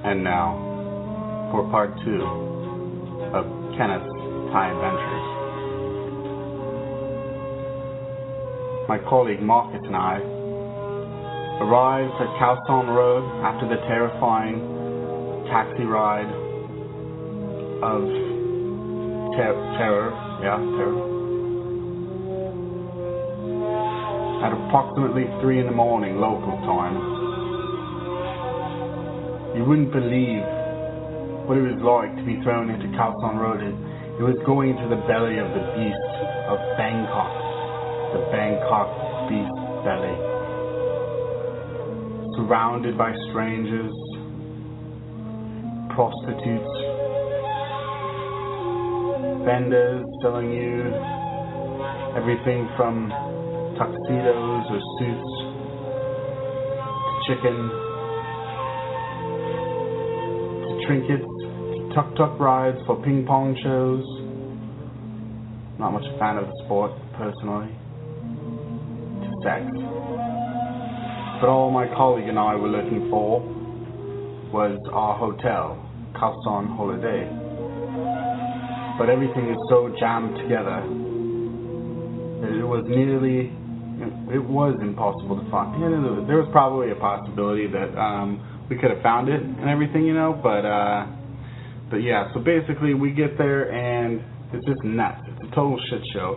And now, for part 2 of Kenneth's Thai Adventures. My colleague Marcus and I arrived at Khao San Road after the terrifying taxi ride of terror. At approximately 3 in the morning local time. You wouldn't believe what it was like to be thrown into Khao San Road. It was going into the belly of the beast of Bangkok, the Bangkok beast belly. Surrounded by strangers, prostitutes, vendors selling you everything from tuxedos or suits to chicken, trinkets, tuk-tuk rides for ping pong shows. Not much a fan of the sport, personally. To sex. But all my colleague and I were looking for was our hotel, Khao San Holiday. But everything is so jammed together that it was impossible to find. There was probably a possibility that we could have found it and everything, but yeah, so basically we get there and it's just nuts. It's a total shit show.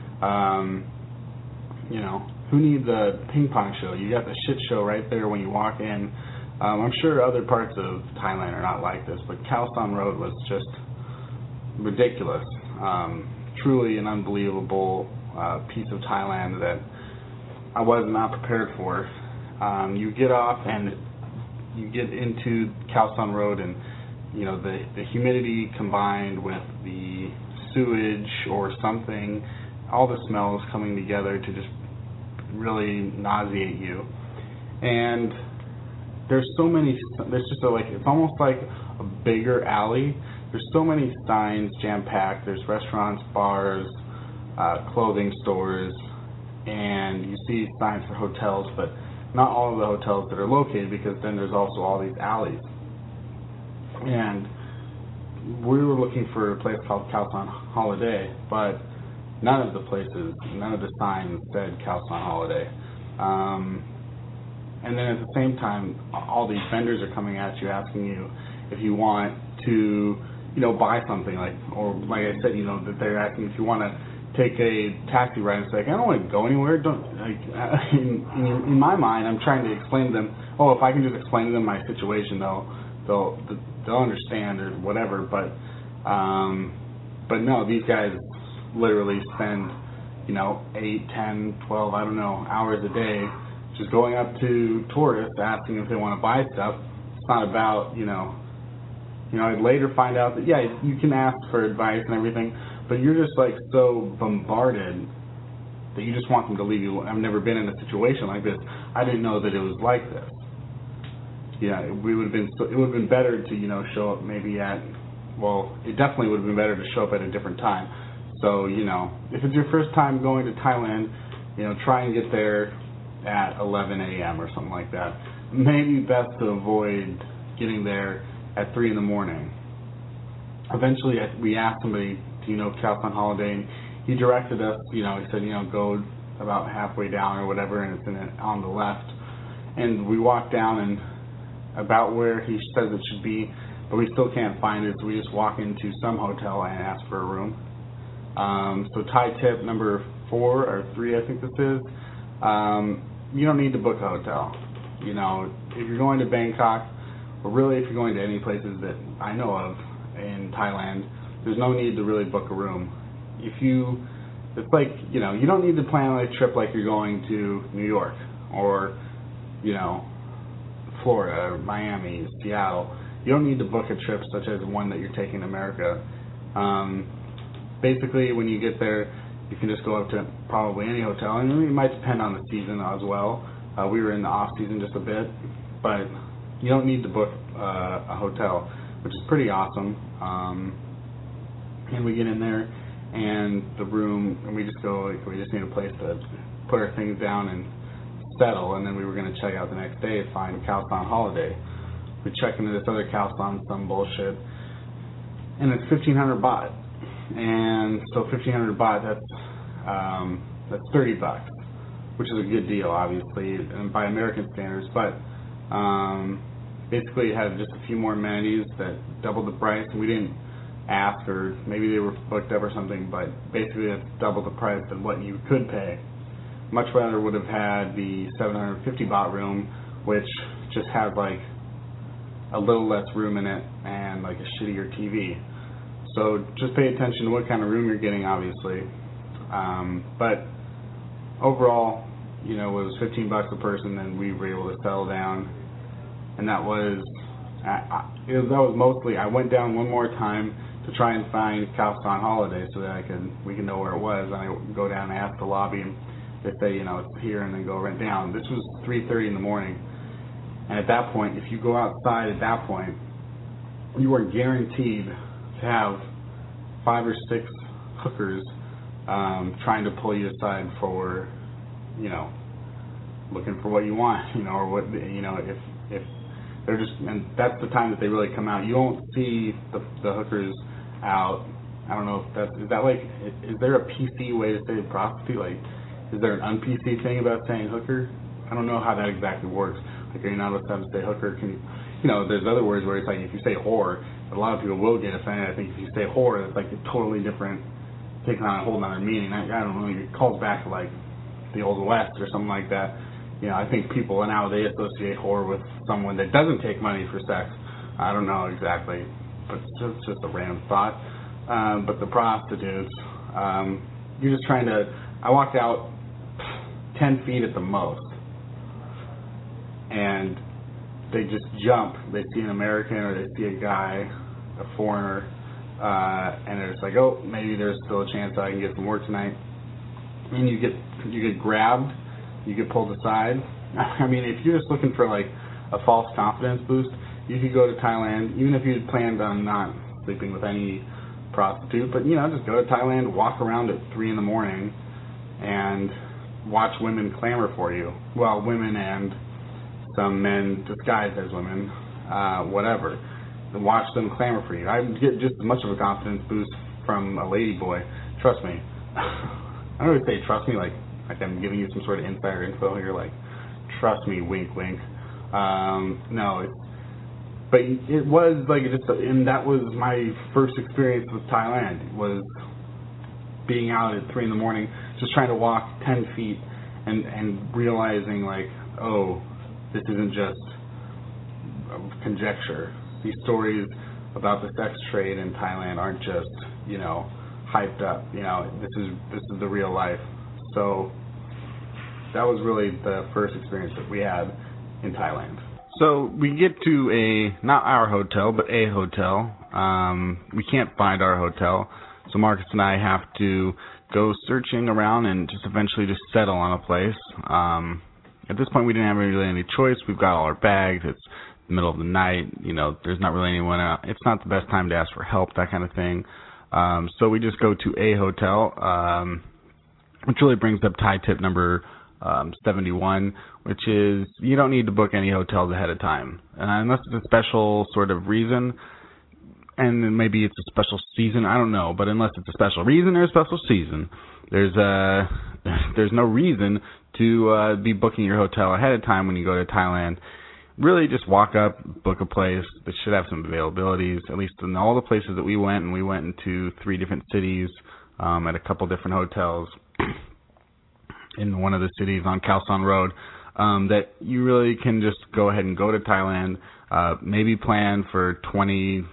Who needs a ping pong show? You got the shit show right there when you walk in. I'm sure other parts of Thailand are not like this, but Khao San Road was just ridiculous. Truly an unbelievable piece of Thailand that I was not prepared for. You get off and you get into Khao San Road, and the humidity combined with the sewage or something, all the smells coming together to just really nauseate you. And there's so many. It's almost like a bigger alley. There's so many signs jam-packed. There's restaurants, bars, clothing stores, and you see signs for hotels, but not all of the hotels that are located, because then there's also all these alleys. And we were looking for a place called Khao San Holiday, but none of the signs said Khao San Holiday. And then at the same time, all these vendors are coming at you, asking you if you want to, buy something, like I said, that they're asking if you want to take a taxi ride. It's like, I don't want to go anywhere. In my mind, I'm trying to explain to them, if I can just explain to them my situation, they'll understand or whatever. But no, these guys literally spend 8, 10, 12, I don't know, hours a day just going up to tourists asking if they want to buy stuff. It's not about I'd later find out that you can ask for advice and everything, but you're just so bombarded that you just want them to leave you. I've never been in a situation like this. I didn't know that it was like this. It would have been better to show up maybe it definitely would have been better to show up at a different time. So if it's your first time going to Thailand, try and get there at 11 a.m. or something like that. Maybe best to avoid getting there at 3 in the morning. Eventually, we asked somebody, do you know Khao San Holiday? And he directed us, he said, go about halfway down or whatever, and it's on the left. And we walked down and about where he says it should be, but we still can't find it, so we just walk into some hotel and ask for a room. So Thai tip number 4 or 3, I think this is, you don't need to book a hotel. If you're going to Bangkok, or really if you're going to any places that I know of in Thailand, there's no need to really book a room. You don't need to plan a trip like you're going to New York or, Florida, or Miami, Seattle. You don't need to book a trip such as one that you're taking to America. Basically, when you get there, you can just go up to probably any hotel, and it might depend on the season as well. We were in the off season just a bit, but you don't need to book a hotel, which is pretty awesome. And we get in there, and the room, and we just need a place to put our things down and settle, and then we were going to check out the next day and find Khao San Holiday. we check into this other Khao San, some bullshit, and it's 1,500 baht. And so 1,500 baht, that's $30, which is a good deal, obviously, and by American standards. But basically, it had just a few more amenities that doubled the price, and we didn't ask, or maybe they were booked up or something. But basically, that's double the price than what you could pay. Much rather would have had the 750 baht room, which just has like a little less room in it and like a shittier TV. So just pay attention to what kind of room you're getting, obviously. But overall, it was $15 a person, and we were able to settle down. And that was mostly, I went down one more time to try and find Khao San Holiday so that we could know where it was. And I would go down and ask the lobby, and they say, it's here, and then go right down. This was 3:30 in the morning. And at that point, if you go outside at that point, you are guaranteed to have 5 or 6 hookers trying to pull you aside for, looking for what you want, or what, if they're just, and that's the time that they really come out. You won't see the hookers out. I don't know if is there a PC way to say prostitute? Like, is there an un-PC thing about saying hooker? I don't know how that exactly works. Like, are you not allowed to say hooker? There's other words where it's like, if you say whore, a lot of people will get offended. I think if you say whore, it's like a totally different, taking on a whole other meaning. I don't know, it calls back to like the Old West or something like that. I think people now, they associate whore with someone that doesn't take money for sex. I don't know exactly, but it's just a random thought. But the prostitutes, you're just trying to, I walked out 10 feet at the most, and they just jump. They see an American, or they see a guy, a foreigner, and they're just like, oh, maybe there's still a chance I can get some work tonight. And you get grabbed, you get pulled aside. I mean, if you're just looking for like a false confidence boost, you could go to Thailand, even if you had planned on not sleeping with any prostitute, but just go to Thailand, walk around at 3 in the morning, and watch women clamor for you. Well, women and some men disguised as women, whatever. And watch them clamor for you. I get just as much of a confidence boost from a lady boy. Trust me. I don't really say trust me like I'm giving you some sort of insider info here, like trust me, wink, wink. No, but it was like and that was my first experience with Thailand. Was being out at 3 in the morning, just trying to walk 10 feet, and realizing like, oh, this isn't just conjecture. These stories about the sex trade in Thailand aren't just, hyped up. This is the real life. So that was really the first experience that we had in Thailand. So we get to not our hotel, but a hotel. We can't find our hotel, so Marcus and I have to go searching around and just eventually just settle on a place. At this point, we didn't have really any choice. We've got all our bags. It's the middle of the night. There's not really anyone out. It's not the best time to ask for help, that kind of thing. So we just go to a hotel, which really brings up Thai tip number 71, which is you don't need to book any hotels ahead of time. Unless it's a special sort of reason, and then maybe it's a special season, I don't know, but unless it's a special reason or a special season, there's no reason to be booking your hotel ahead of time when you go to Thailand. Really just walk up, book a place that should have some availabilities, at least in all the places that we went, and we went into 3 different cities at a couple different hotels in one of the cities on Khao San Road, that you really can just go ahead and go to Thailand, maybe plan for $20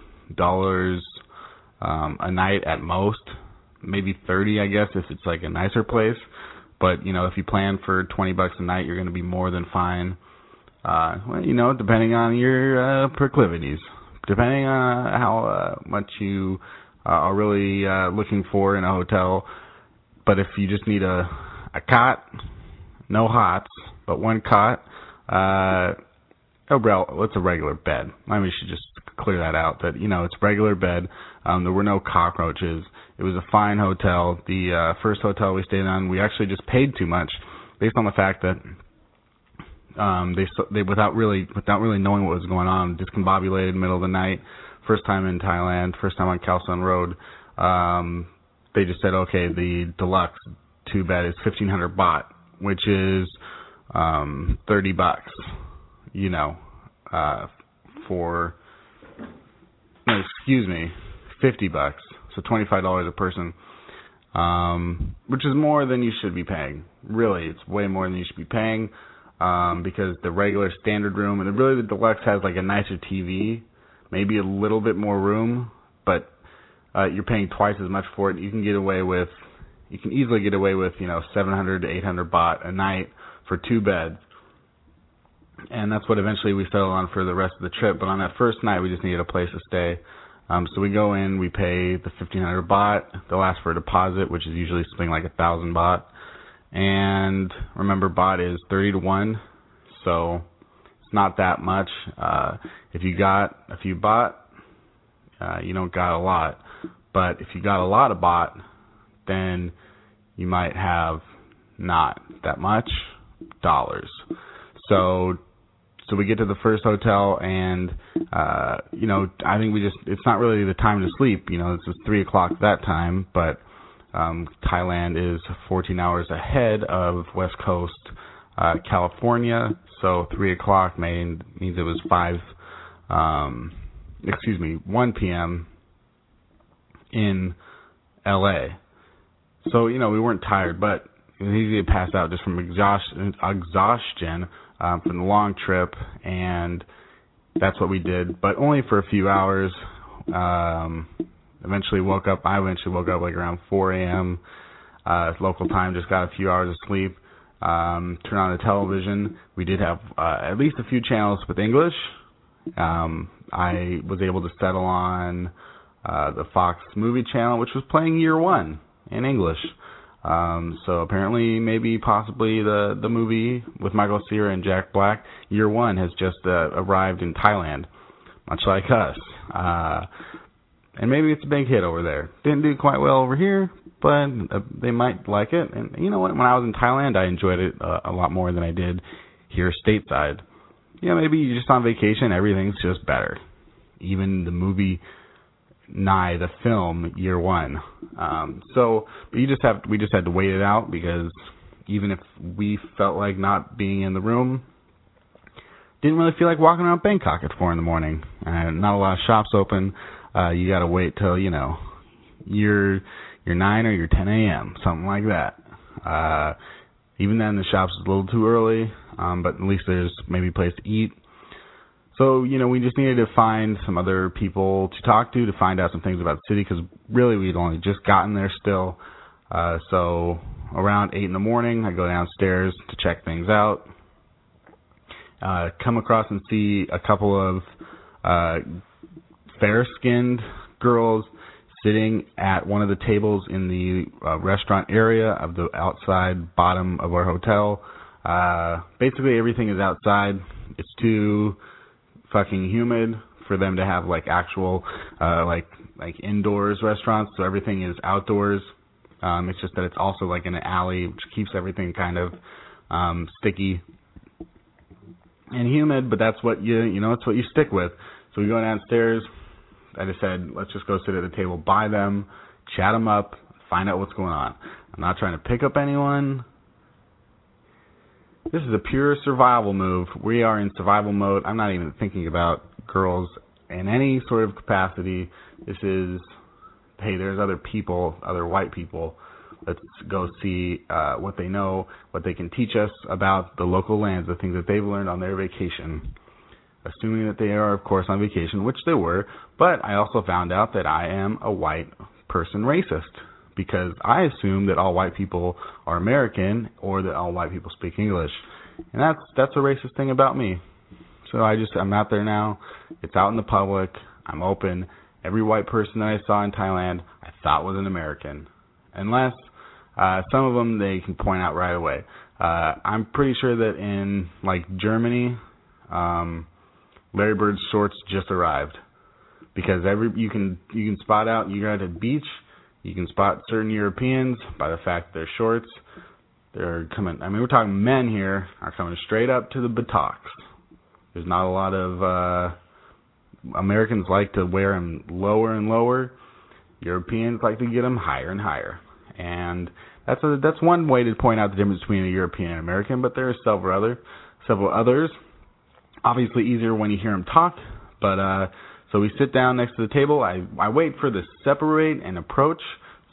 a night at most, maybe 30, I guess, if it's like a nicer place. But, if you plan for $20 a night, you're going to be more than fine. Depending on your proclivities, depending on how much you are really looking for in a hotel. But if you just need a cot, no hots, but one cot, it's a regular bed. Maybe we should just clear that out, that, it's a regular bed. There were no cockroaches. It was a fine hotel. The first hotel we stayed on, we actually just paid too much based on the fact that They without really knowing what was going on, discombobulated middle of the night. First time in Thailand, first time on Khao San Road. They just said, okay, the deluxe 2-bed is 1,500 baht, which is $30. For $50, so $25 a person, which is more than you should be paying. Really, it's way more than you should be paying, because the regular standard room, and really the deluxe has like a nicer TV, maybe a little bit more room, but you're paying twice as much for it. You can easily get away with 700 to 800 baht a night for 2 beds. And that's what eventually we settled on for the rest of the trip. But on that first night, we just needed a place to stay. So we go in, we pay the 1,500 baht. They'll ask for a deposit, which is usually something like 1,000 baht. And remember, baht is 30 to 1, so it's not that much. If you got a few baht, you don't got a lot. But if you got a lot of baht, then you might have not that much dollars. So we get to the first hotel, and, I think it's not really the time to sleep. It's 3 o'clock that time, but Thailand is 14 hours ahead of West Coast California, so 3 o'clock means it was 1 p.m. in LA. So, we weren't tired, but it was easy to pass out just from exhaustion from the long trip, and that's what we did, but only for a few hours. I eventually woke up like around 4 a.m. Local time, just got a few hours of sleep. Turned on the television. We did have at least a few channels with English. I was able to settle on the Fox movie channel, which was playing Year One in English. So apparently, possibly the movie with Michael Cera and Jack Black, Year One, has just arrived in Thailand, much like us. And maybe it's a big hit over there. Didn't do quite well over here, but they might like it. And you know what? When I was in Thailand, I enjoyed it a lot more than I did here stateside. Maybe you're just on vacation, everything's just better. Even the movie the film Year One. But we just had to wait it out, because even if we felt like not being in the room, didn't really feel like walking around Bangkok at 4 a.m. Not a lot of shops open. You got to wait till your 9 or your 10 a.m. something like that. Even then, the shops is a little too early, but at least there's maybe a place to eat. So, we just needed to find some other people to talk to find out some things about the city, because really we'd only just gotten there still. So around 8 a.m, I go downstairs to check things out. Come across and see a couple of fair-skinned girls sitting at one of the tables in the restaurant area of the outside bottom of our hotel. Basically everything is outside. It's too fucking humid for them to have like actual like indoors restaurants, so everything is outdoors. It's just that it's also like in an alley, which keeps everything kind of sticky and humid, but that's what it's what you stick with. So we go downstairs. I just said, let's just go sit at the table by them, chat them up, find out what's going on. I'm not trying to pick up anyone. This is a pure survival move. We are in survival mode. I'm not even thinking about girls in any sort of capacity. This is, hey, there's other people, other white people. Let's go see what they know, what they can teach us about the local lands, the things that they've learned on their vacation. Assuming that they are, of course, on vacation, which they were. But I also found out that I am a white person racist, because I assume that all white people are American, or that all white people speak English. And that's a racist thing about me. So I'm out there now. It's out in the public. I'm open. Every white person that I saw in Thailand, I thought was an American. Unless some of them they can point out right away. I'm pretty sure that in like Germany, Larry Bird's shorts just arrived, because you can spot out. You go to the beach, you can spot certain Europeans by the fact their shorts They're coming, we're talking men here, are coming straight up to the buttocks. There's not a lot of, Americans like to wear them lower and lower. Europeans like to get them higher and higher. And that's one way to point out the difference between a European and American, but there are several others. Obviously easier when you hear them talk, but, so we sit down next to the table. I wait for the separate and approach.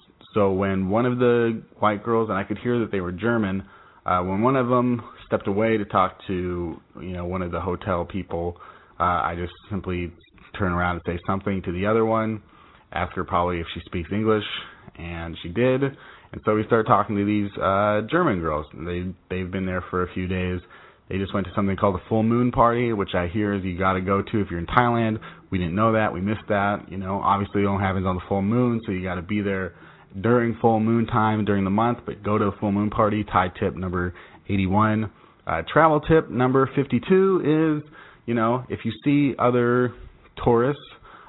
So when one of the white girls, and I could hear that they were German, when one of them stepped away to talk to, one of the hotel people, I just simply turn around and say something to the other one, ask her probably if she speaks English, and she did. And so we started talking to these German girls. They've been there for a few days. They just went to something called the Full Moon Party, which I hear is you got to go to if you're in Thailand. We didn't know that. We missed that. Obviously it don't happen on the full moon, so you got to be there during full moon time during the month, but go to a full moon party. Thai tip number 81. Travel tip number 52 is, if you see other tourists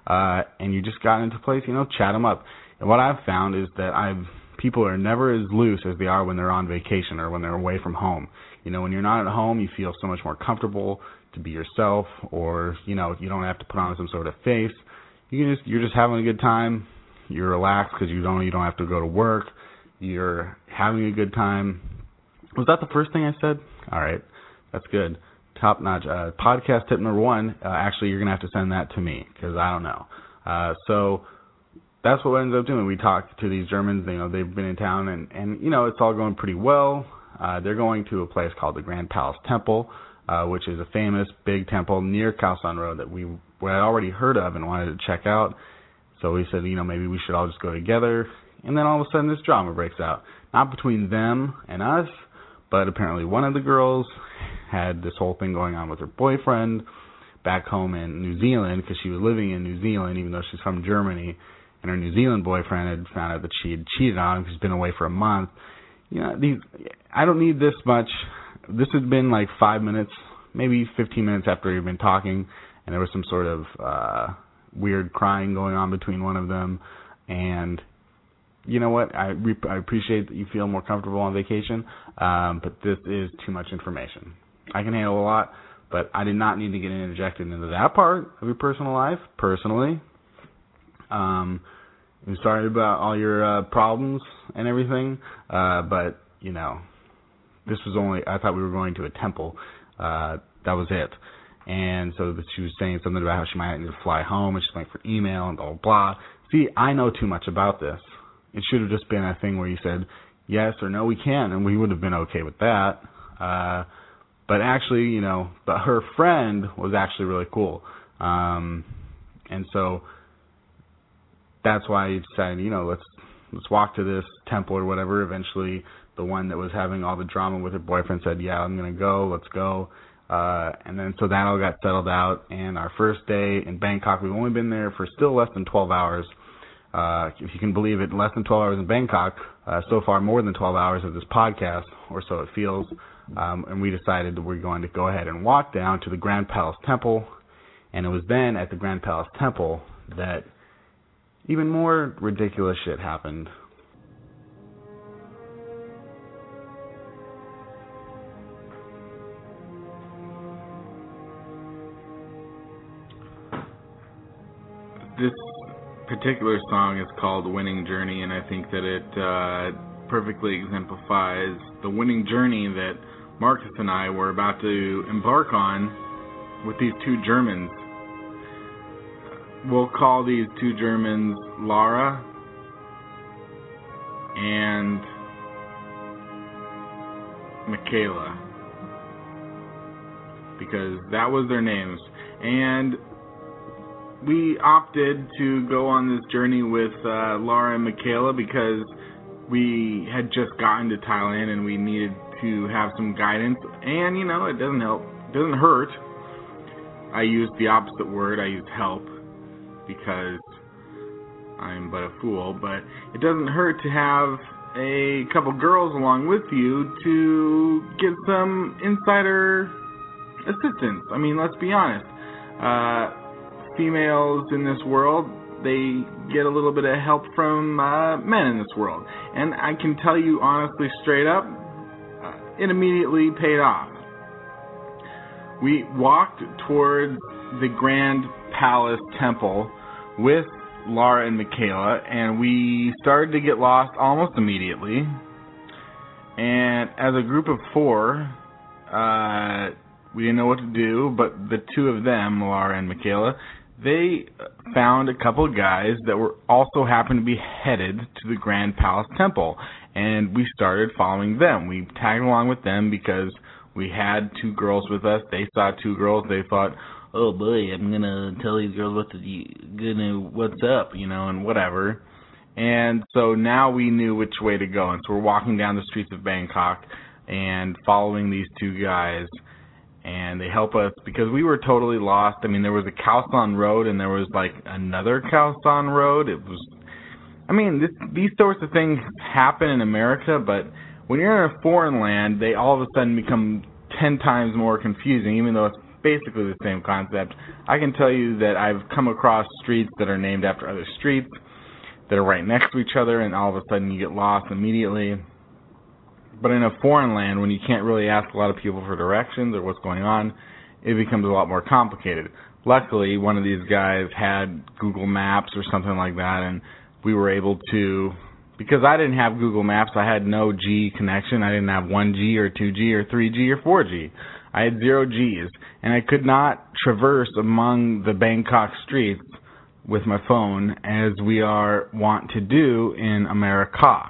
and you just got into a place, chat them up. And what I've found is that people are never as loose as they are when they're on vacation or when they're away from home. When you're not at home, you feel so much more comfortable to be yourself, or, you don't have to put on some sort of face. You're just having a good time. You're relaxed because you don't have to go to work. You're having a good time. Was that the first thing I said? All right. That's good. Top notch. Podcast tip number 1. Actually, you're going to have to send that to me because I don't know. So that's what we ended up doing. We talked to these Germans. They've been in town, and it's all going pretty well. They're going to a place called the Grand Palace Temple, which is a famous big temple near Khao San Road that we had already heard of and wanted to check out. So we said, maybe we should all just go together. And then all of a sudden this drama breaks out. Not between them and us, but apparently one of the girls had this whole thing going on with her boyfriend back home in New Zealand, because she was living in New Zealand even though she's from Germany. And her New Zealand boyfriend had found out that she had cheated on him because he's been away for a month. I don't need this much. This had been like 5 minutes, maybe 15 minutes after we'd been talking, and there was some sort of weird crying going on between one of them. And you know what? I appreciate that you feel more comfortable on vacation, but this is too much information. I can handle a lot, but I did not need to get interjected into that part of your personal life, personally. I'm sorry about all your problems and everything, but, this was only, I thought we were going to a temple. That was it. And so she was saying something about how she might need to fly home, and she's waiting for email and blah, blah, blah. See, I know too much about this. It should have just been a thing where you said, yes or no, we can, and we would have been okay with that. But actually, but her friend was actually really cool. And so that's why he decided, let's walk to this temple or whatever. Eventually, the one that was having all the drama with her boyfriend said, yeah, I'm going to go, let's go. And then so that all got settled out. And our first day in Bangkok, we've only been there for still less than 12 hours. If you can believe it, less than 12 hours in Bangkok. So far, more than 12 hours of this podcast, or so it feels. And we decided that we're going to go ahead and walk down to the Grand Palace Temple. And it was then at the Grand Palace Temple that even more ridiculous shit happened. This particular song is called Winning Journey, and I think that it perfectly exemplifies the winning journey that Marcus and I were about to embark on with these two Germans. We'll call these two Germans Laura and Michaela, because that was their names. And we opted to go on this journey with Laura and Michaela because we had just gotten to Thailand and we needed to have some guidance. And, it doesn't help. It doesn't hurt. I used the opposite word. I used help because I'm but a fool. But it doesn't hurt to have a couple girls along with you to get some insider assistance. I mean, let's be honest. Females in this world, they get a little bit of help from men in this world. And I can tell you honestly, straight up, it immediately paid off. We walked towards the Grand Palace Temple with Laura and Michaela, and we started to get lost almost immediately. And as a group of 4, we didn't know what to do, but the 2 of them, Laura and Michaela, they found a couple of guys that were also happened to be headed to the Grand Palace Temple, and we started following them. We tagged along with them because we had 2 girls with us. They saw 2 girls. They thought, oh boy, I'm gonna tell these girls what's up, and whatever. And so now we knew which way to go, and so we're walking down the streets of Bangkok and following these 2 guys, and they help us because we were totally lost. I mean, there was a Khao San Road, and there was like another Khao San Road. These sorts of things happen in America, but when you're in a foreign land, they all of a sudden become 10 times more confusing, even though it's basically the same concept. I can tell you that I've come across streets that are named after other streets that are right next to each other, and all of a sudden you get lost immediately. But in a foreign land, when you can't really ask a lot of people for directions or what's going on, it becomes a lot more complicated. Luckily, one of these guys had Google Maps or something like that, and we were able to, because I didn't have Google Maps, I had no G connection. I didn't have 1G or 2G or 3G or 4G. I had 0 Gs, and I could not traverse among the Bangkok streets with my phone as we are wont to do in America.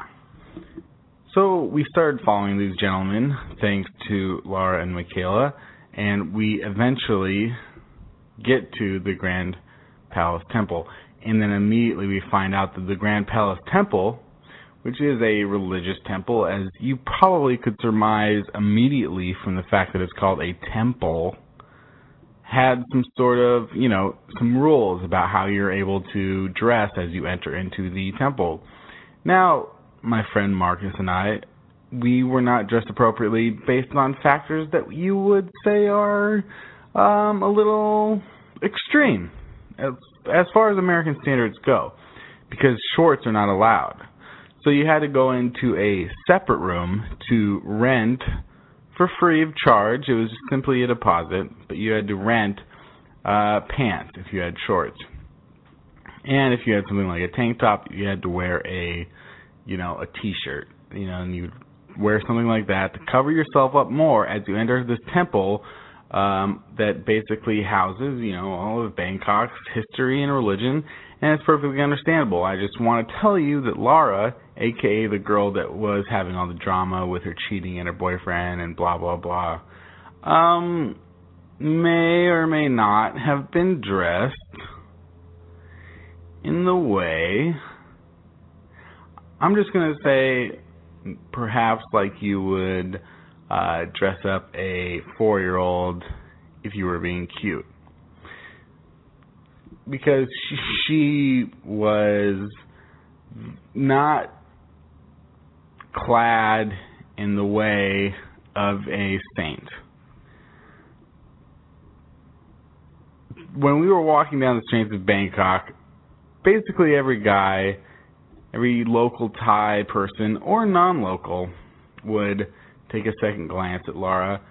So we started following these gentlemen, thanks to Laura and Michaela, and we eventually get to the Grand Palace Temple. And then immediately we find out that the Grand Palace Temple, which is a religious temple, as you probably could surmise immediately from the fact that it's called a temple, had some sort of, some rules about how you're able to dress as you enter into the temple. Now, my friend Marcus and I, we were not dressed appropriately based on factors that you would say are a little extreme as far as American standards go, because shorts are not allowed. So you had to go into a separate room to rent for free of charge. It was simply a deposit, but you had to rent pants if you had shorts. And if you had something like a tank top, you had to wear a t-shirt, and you'd wear something like that to cover yourself up more as you enter this temple that basically houses, all of Bangkok's history and religion, and it's perfectly understandable. I just want to tell you that Laura, a.k.a. the girl that was having all the drama with her cheating and her boyfriend and blah, blah, blah, may or may not have been dressed in the way, I'm just going to say, perhaps like you would dress up a 4-year-old if you were being cute. Because she was not clad in the way of a saint. When we were walking down the streets of Bangkok, basically every guy, every local Thai person or non-local would take a second glance at Laura,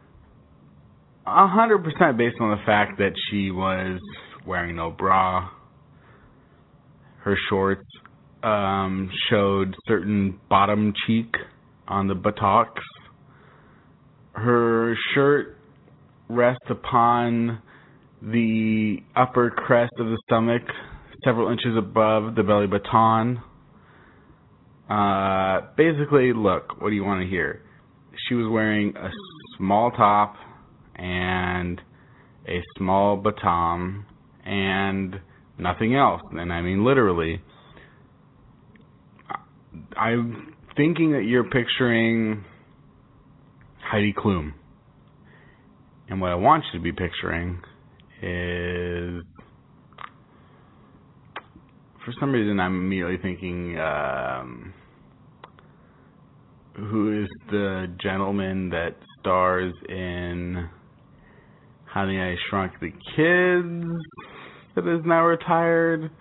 100% based on the fact that she was wearing no bra. Her shorts showed certain bottom cheek on the buttocks. Her shirt rests upon the upper crest of the stomach, several inches above the belly button. Basically, look, what do you want to hear? She was wearing a small top and a small baton and nothing else. And I mean literally. I'm thinking that you're picturing Heidi Klum. And what I want you to be picturing is, for some reason I'm immediately thinking, who is the gentleman that stars in Honey, I Shrunk the Kids that is now retired?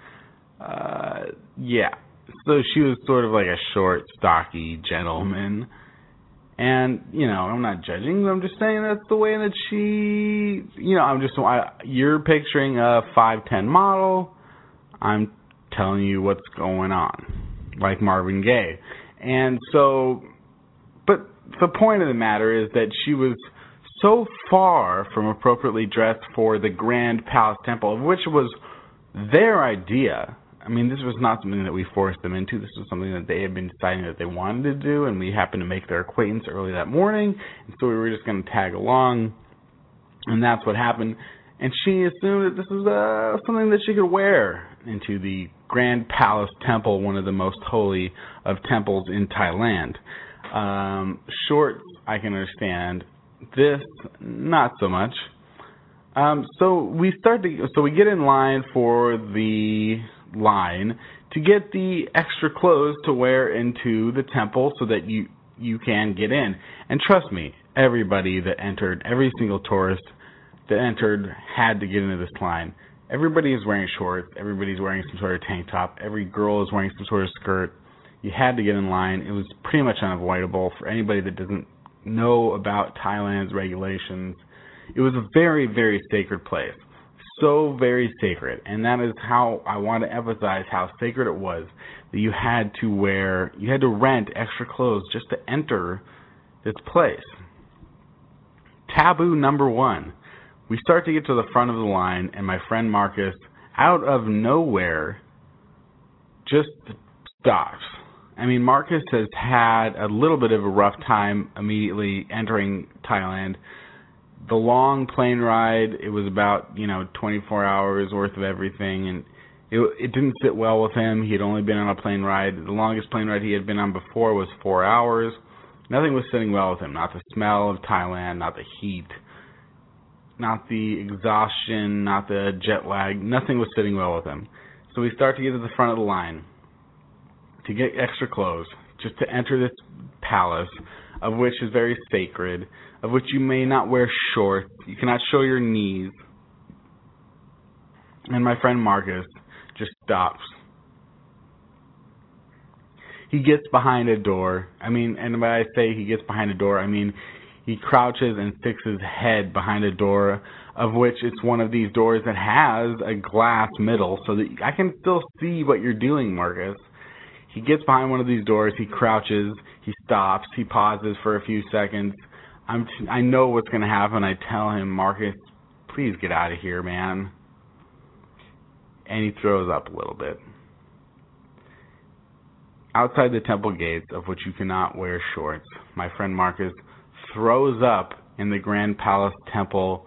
Yeah. So she was sort of like a short, stocky gentleman. And, I'm not judging. I'm just saying that's the way that she, you're picturing a 5'10" model. I'm telling you what's going on, like Marvin Gaye. And so, but the point of the matter is that she was so far from appropriately dressed for the Grand Palace Temple, which was their idea. I mean, this was not something that we forced them into. This was something that they had been deciding that they wanted to do, and we happened to make their acquaintance early that morning, and so we were just going to tag along, and that's what happened. And she assumed that this was something that she could wear into the Grand Palace Temple, one of the most holy of temples in Thailand. Shorts, I can understand. This, not so much. So we get in line for the line to get the extra clothes to wear into the temple so that you can get in. And trust me, everybody that entered, every single tourist that entered had to get into this line. Everybody is wearing shorts. Everybody's wearing some sort of tank top. Every girl is wearing some sort of skirt. You had to get in line. It was pretty much unavoidable for anybody that doesn't know about Thailand's regulations. It was a very, very sacred place. So very sacred. And that is how I want to emphasize how sacred it was, that you had to rent extra clothes just to enter this place. Taboo number 1. We start to get to the front of the line, and my friend Marcus, out of nowhere, just stops. I mean, Marcus has had a little bit of a rough time immediately entering Thailand. The long plane ride, it was about, 24 hours worth of everything, and it didn't sit well with him. He had only been on a plane ride. The longest plane ride he had been on before was 4 hours. Nothing was sitting well with him. Not the smell of Thailand, not the heat, not the exhaustion, not the jet lag. Nothing was sitting well with him. So we start to get to the front of the line to get extra clothes, just to enter this palace, of which is very sacred, of which you may not wear shorts. You cannot show your knees. And my friend Marcus just stops. He gets behind a door. And when I say he gets behind a door, I mean he crouches and sticks his head behind a door, of which it's one of these doors that has a glass middle, so that I can still see what you're doing, Marcus. He gets behind one of these doors, he crouches, he stops, he pauses for a few seconds. I know what's going to happen. I tell him, Marcus, please get out of here, man. And he throws up a little bit. Outside the temple gates, of which you cannot wear shorts, my friend Marcus throws up in the Grand Palace Temple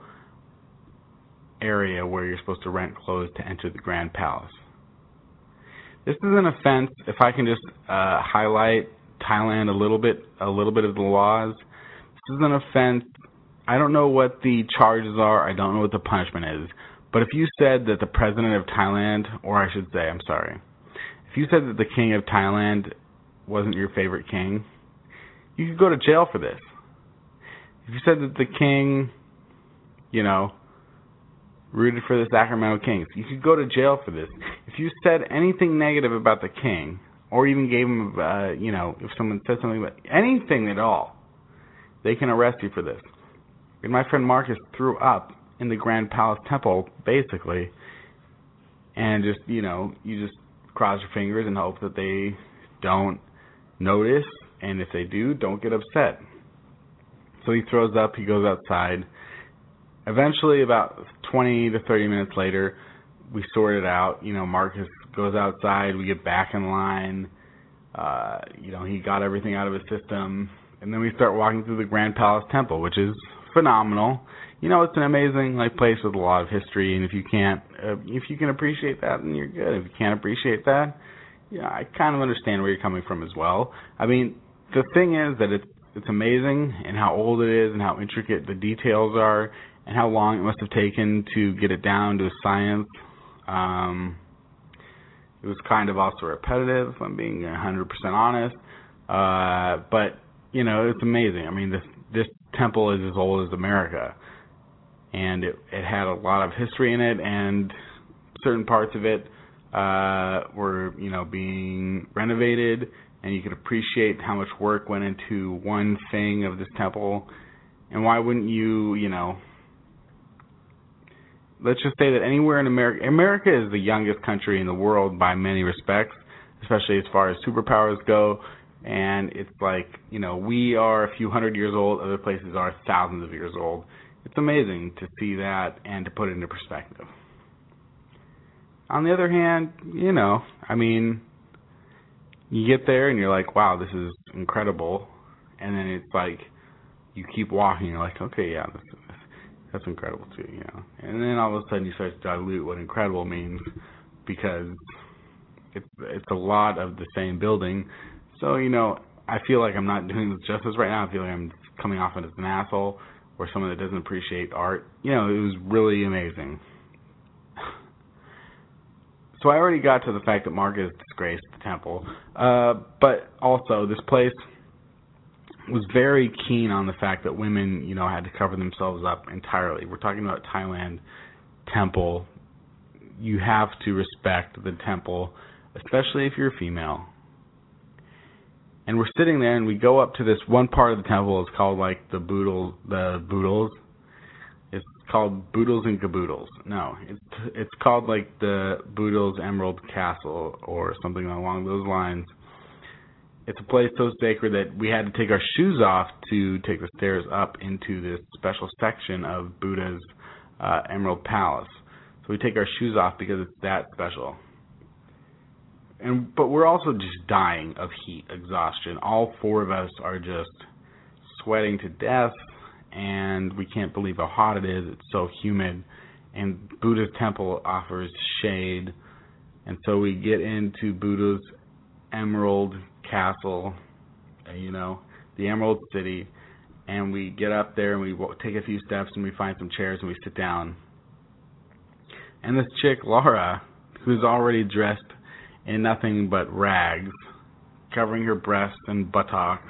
area where you're supposed to rent clothes to enter the Grand Palace. This is an offense. If I can just highlight Thailand a little bit of the laws. This is an offense. I don't know what the charges are. I don't know what the punishment is. But if you said that the president of Thailand, or I should say, I'm sorry, if you said that the king of Thailand wasn't your favorite king, you could go to jail for this. If you said that the king, rooted for the Sacramento Kings, you could go to jail for this. If you said anything negative about the king, or even gave him, if someone said something about anything at all, they can arrest you for this. And my friend Marcus threw up in the Grand Palace Temple, basically, and just, you just cross your fingers and hope that they don't notice, and if they do, don't get upset. So he throws up, he goes outside. Eventually, about 20 to 30 minutes later, we sort it out. Marcus goes outside, we get back in line. He got everything out of his system. And then we start walking through the Grand Palace Temple, which is phenomenal. It's an amazing place with a lot of history, and if you can appreciate that, then you're good. If you can't appreciate that, I kind of understand where you're coming from as well. The thing is that it's amazing, and how old it is, and how intricate the details are, and how long it must have taken to get it down to a science. It was kind of also repetitive, if I'm being 100% honest. But it's amazing. This temple is as old as America, and it had a lot of history in it, and certain parts of it were being renovated and you could appreciate how much work went into one thing of this temple. And why wouldn't you, let's just say that anywhere in America is the youngest country in the world by many respects, especially as far as superpowers go. And it's like, we are a few hundred years old, other places are thousands of years old. It's amazing to see that and to put it into perspective. On the other hand, you get there and you're like, wow, this is incredible. And then it's like, you keep walking, you're like, okay, yeah, that's incredible too, And then all of a sudden you start to dilute what incredible means, because it's a lot of the same building. So, I feel like I'm not doing this justice right now. I feel like I'm coming off as an asshole or someone that doesn't appreciate art. It was really amazing. So I already got to the fact that Marcus disgraced the temple. But also, this place was very keen on the fact that women, had to cover themselves up entirely. We're talking about Thailand temple. You have to respect the temple, especially if you're a female. And we're sitting there, and we go up to this one part of the temple. It's called like the Boodles. It's called Boodles and Caboodles. No, it's called like the Boodles Emerald Castle or something along those lines. It's a place so sacred that we had to take our shoes off to take the stairs up into this special section of Buddha's Emerald Palace. So we take our shoes off because it's that special. But we're also just dying of heat, exhaustion. All four of us are just sweating to death, and we can't believe how hot it is. It's so humid, and Buddha's temple offers shade. And so we get into Buddha's Emerald Castle, the Emerald City, and we get up there and we take a few steps and we find some chairs and we sit down. And this chick, Laura, who's already dressed in nothing but rags, covering her breasts and buttocks,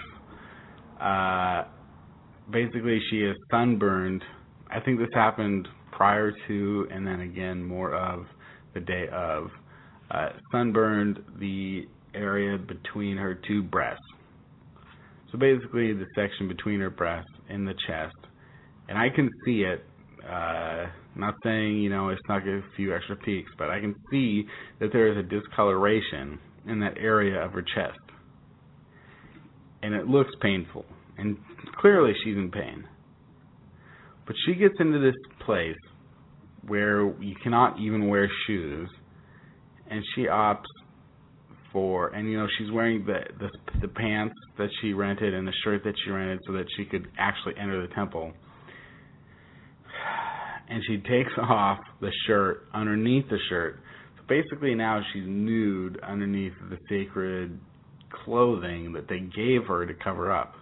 basically she is sunburned. I think this happened prior to and then again more of the day of. Sunburned the area between her two breasts. So basically the section between her breasts and the chest. And I can see it. Not saying, it's not a few extra peaks, but I can see that there is a discoloration in that area of her chest. And it looks painful. And clearly she's in pain. But she gets into this place where you cannot even wear shoes. And she opts for, and she's wearing the pants that she rented and the shirt that she rented so that she could actually enter the temple. And she takes off the shirt underneath the shirt. So basically now she's nude underneath the sacred clothing that they gave her to cover up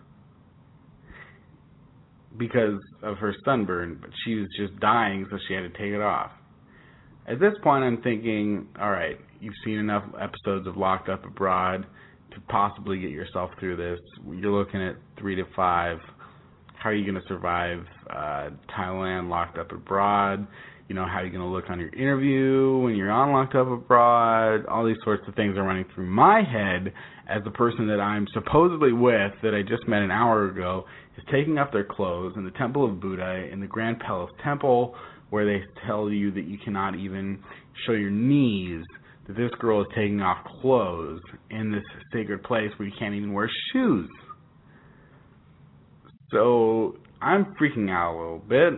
because of her sunburn, but she was just dying, so she had to take it off. At this point, I'm thinking, all right, you've seen enough episodes of Locked Up Abroad to possibly get yourself through this. You're looking at 3 to 5. How are you going to survive Thailand Locked Up Abroad? How are you going to look on your interview when you're on Locked Up Abroad? All these sorts of things are running through my head as the person that I'm supposedly with, that I just met an hour ago, is taking off their clothes in the Temple of Buddha, in the Grand Palace Temple, where they tell you that you cannot even show your knees, that this girl is taking off clothes in this sacred place where you can't even wear shoes. So I'm freaking out a little bit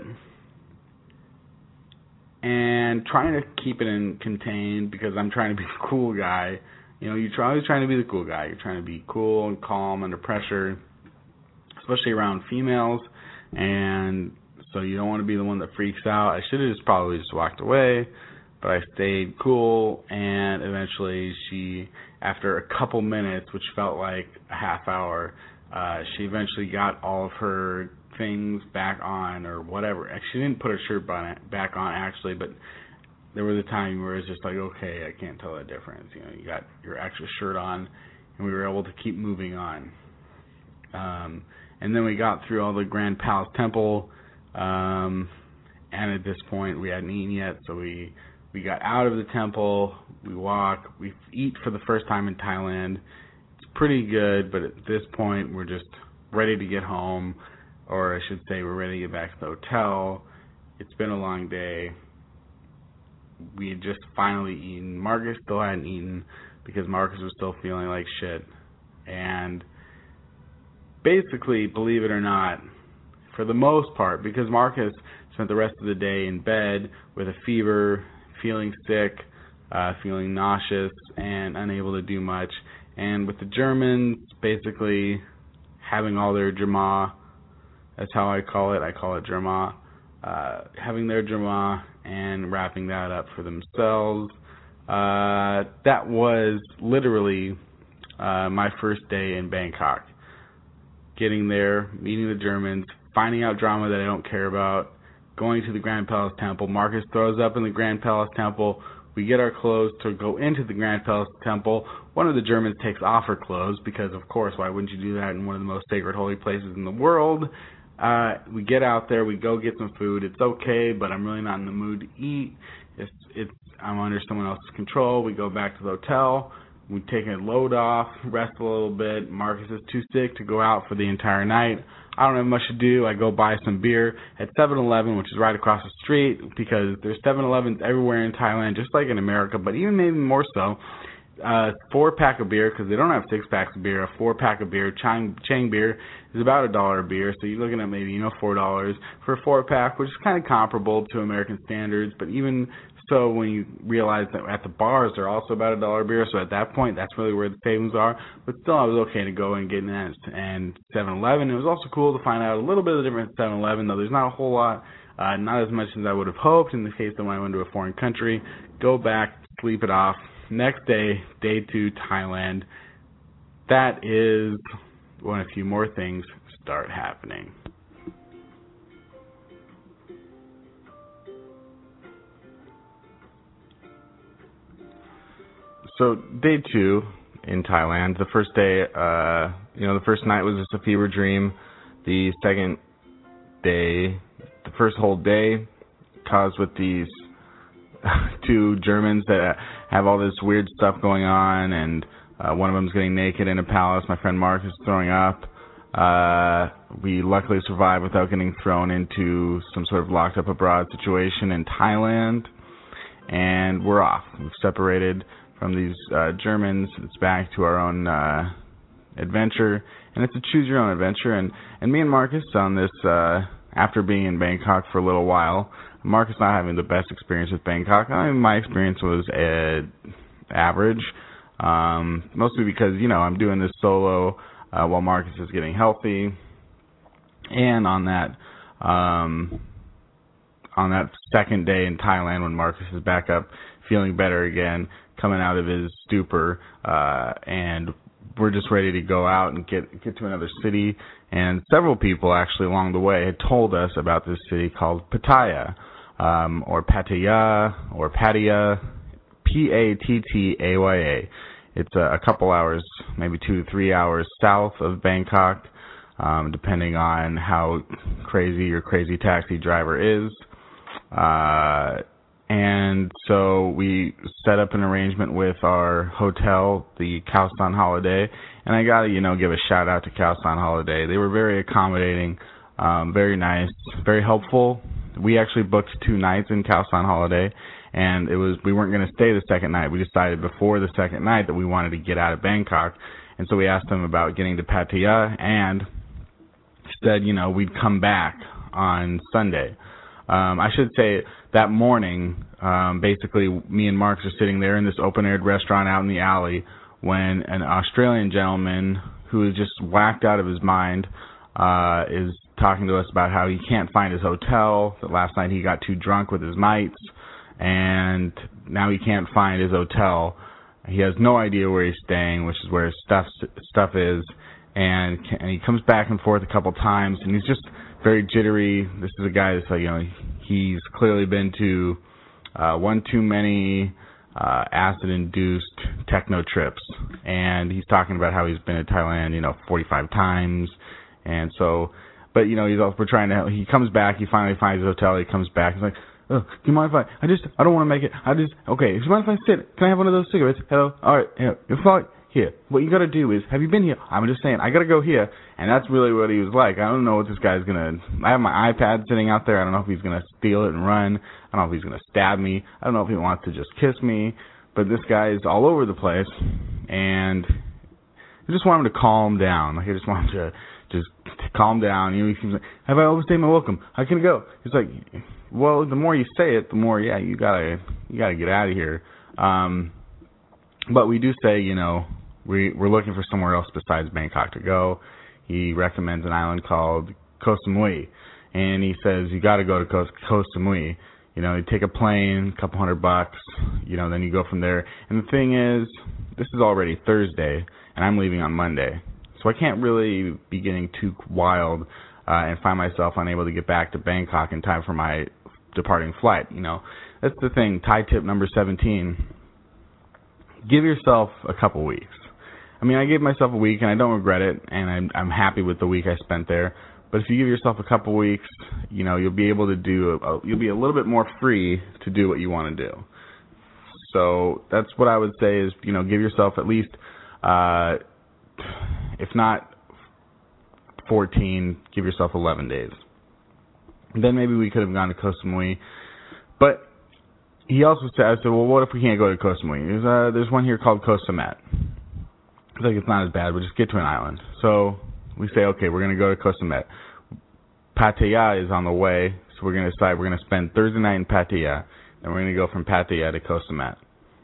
and trying to keep it contained because I'm trying to be the cool guy. You're always trying to be the cool guy. You're trying to be cool and calm under pressure, especially around females. And so you don't want to be the one that freaks out. I should have probably just walked away, but I stayed cool. And eventually she, after a couple minutes, which felt like a half hour, she eventually got all of her things back on or whatever. She didn't put her shirt back on actually, but there was a time where it was just like, okay, I can't tell the difference. You got your extra shirt on, and we were able to keep moving on. And then we got through all the Grand Palace Temple, and at this point we hadn't eaten yet, so we got out of the temple, we walk, we eat for the first time in Thailand. It's pretty good, but at this point we're just ready to get home, or I should say we're ready to get back to the hotel. It's been a long day. We had just finally eaten. Marcus still hadn't eaten because Marcus was still feeling like shit. And basically, believe it or not, for the most part, because Marcus spent the rest of the day in bed with a fever, feeling sick, feeling nauseous, and unable to do much. And with the Germans, basically having all their Germa, that's how I call it Germa, having their Germa and wrapping that up for themselves. That was literally my first day in Bangkok. Getting there, meeting the Germans, finding out drama that I don't care about, going to the Grand Palace Temple. Marcus throws up in the Grand Palace Temple. We get our clothes to go into the Grand Palace Temple. One of the Germans takes off her clothes because, of course, why wouldn't you do that in one of the most sacred holy places in the world? We get out there. We go get some food. It's okay, but I'm really not in the mood to eat. I'm under someone else's control. We go back to the hotel. We take a load off, rest a little bit. Marcus is too sick to go out for the entire night. I don't have much to do. I go buy some beer at 7-Eleven, which is right across the street, because there's 7-Elevens everywhere in Thailand, just like in America, but even maybe more so. 4-pack of beer, because they don't have 6-packs of beer. A 4-pack of beer, Chang beer, is about $1 a beer, so you're looking at maybe $4 for a 4-pack, which is kind of comparable to American standards. But even so, when you realize that at the bars they're also about $1 a beer, so at that point that's really where the savings are. But still, I was okay to go and get in that and 7-Eleven. It was also cool to find out a little bit of the difference at 7-Eleven, though there's not a whole lot, not as much as I would have hoped in the case of when I went to a foreign country. Go back, sleep it off. Next day, day 2, Thailand. That is when a few more things start happening. So, day 2 in Thailand. The first day, the first night was just a fever dream. The second day, the first whole day, caused with these 2 Germans that have all this weird stuff going on, and one of them's getting naked in a palace. My friend Mark is throwing up. We luckily survived without getting thrown into some sort of locked up abroad situation in Thailand, and we're off. We've separated from these Germans. It's back to our own adventure, and it's a choose your own adventure. And me and Marcus on this, after being in Bangkok for a little while, Marcus not having the best experience with Bangkok. I mean, my experience was average, mostly because, I'm doing this solo while Marcus is getting healthy. And on that second day in Thailand, when Marcus is back up, feeling better again, coming out of his stupor, and we're just ready to go out and get to another city. And several people actually along the way had told us about this city called Pattaya, or Pattaya, or Pattaya, Pattaya. It's a couple hours, maybe 2 to 3 hours south of Bangkok, depending on how crazy your crazy taxi driver is. And so we set up an arrangement with our hotel, the Khao San Holiday, and I gotta, give a shout out to Khao San Holiday. They were very accommodating, very nice, very helpful. We actually booked 2 nights in Khao San Holiday, and we weren't going to stay the second night. We decided before the second night that we wanted to get out of Bangkok, and so we asked them about getting to Pattaya, and said, we'd come back on Sunday. I should say that morning, basically, me and Mark are sitting there in this open-aired restaurant out in the alley when an Australian gentleman who is just whacked out of his mind is talking to us about how he can't find his hotel, that last night he got too drunk with his mates, and now he can't find his hotel. He has no idea where he's staying, which is where his stuff is, and he comes back and forth a couple times, and he's just very jittery. This is a guy that's like, he's clearly been to one too many acid-induced techno trips, and he's talking about how he's been to Thailand, 45 times, and so, but we're trying to. He comes back. He finally finds his hotel. He comes back. He's like, "Oh, do you mind if I don't want to make it. Okay. Do you mind if I sit? Can I have one of those cigarettes? Hello. All right. Yeah. here. What you got to do is, have you been here? I'm just saying, I got to go here. And that's really what he was like. I don't know what this guy's going to... I have my iPad sitting out there. I don't know if he's going to steal it and run. I don't know if he's going to stab me. I don't know if he wants to just kiss me. But this guy is all over the place. And I just want him to calm down. Like, I just want him to just calm down. You know, he's like, have I overstayed my welcome? How can I go? He's like, well, the more you say it, the more, yeah, you gotta get out of here. But we do say, you know, we're looking for somewhere else besides Bangkok to go. He recommends an island called Koh Samui, and he says you got to go to Koh Samui. You know, you take a plane, $200, you know, then you go from there. And the thing is, this is already Thursday, and I'm leaving on Monday, so I can't really be getting too wild and find myself unable to get back to Bangkok in time for my departing flight. You know, that's the thing. Thai tip number 17. Give yourself a couple weeks. I mean, I gave myself a week, and I don't regret it, and I'm happy with the week I spent there. But if you give yourself a couple weeks, you know, you'll be able to you'll be a little bit more free to do what you want to do. So that's what I would say is, you know, give yourself at least, if not 14, give yourself 11 days. Then maybe we could have gone to Koh Samui. But he also said, I said, well, what if we can't go to Koh Samui? There's one here called Koh Samet. It's like, it's not as bad. We'll just get to an island. So we say, okay, we're going to go to Koh Samet. Pattaya is on the way, so we're going to decide we're going to spend Thursday night in Pattaya, and we're going to go from Pattaya to Koh Samet.